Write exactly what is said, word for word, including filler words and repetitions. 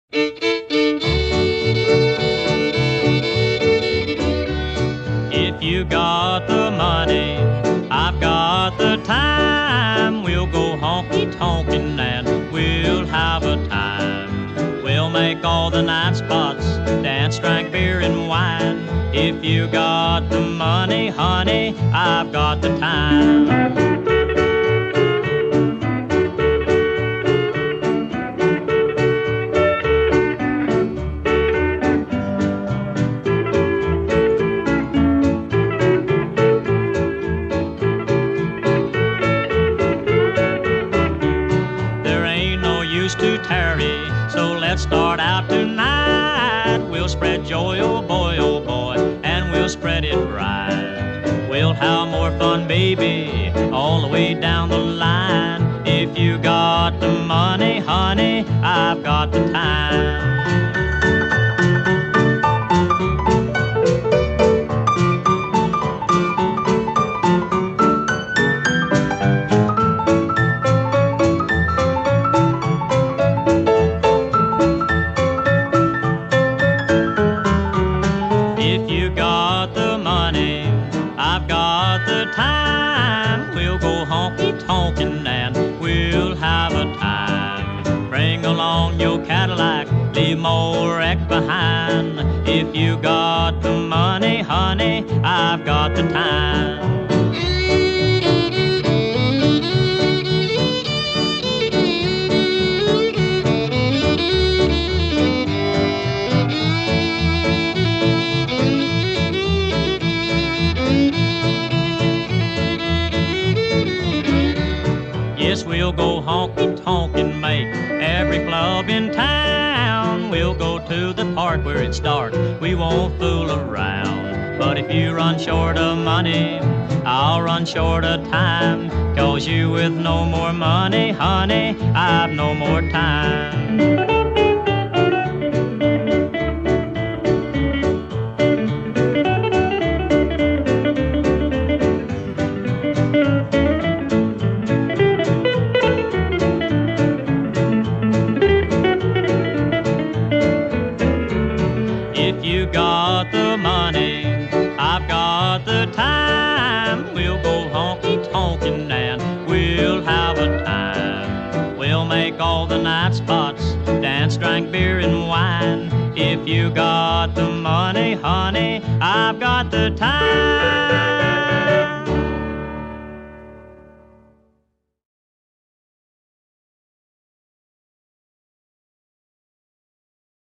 If you got the money, I've got the time. We'll go honky-tonkin' and we'll have a time. We'll make all the night spots, dance, drink beer and wine. If you got the money, honey, I've got the time. To tarry, so let's start out tonight. We'll spread joy, oh boy, oh boy, and we'll spread it right. We'll have more fun, baby, all the way down the line. If you got the money, honey, I've got the time. I've got the time. We'll go honky-tonkin' and we'll have a time. Bring along your Cadillac, leave more wreck behind. If you got the money, honey, I've got the time. Yes, we'll go honky-tonkin', make every club in town. We'll go to the park where it's dark, we won't fool around. But if you run short of money, I'll run short of time. 'Cause you with no more money, honey, I've no more time. If you got the money, I've got the time. We'll go honky-tonkin' and we'll have a time. We'll make all the night spots, dance, drink beer and wine. If you got the money, honey, I've got the time.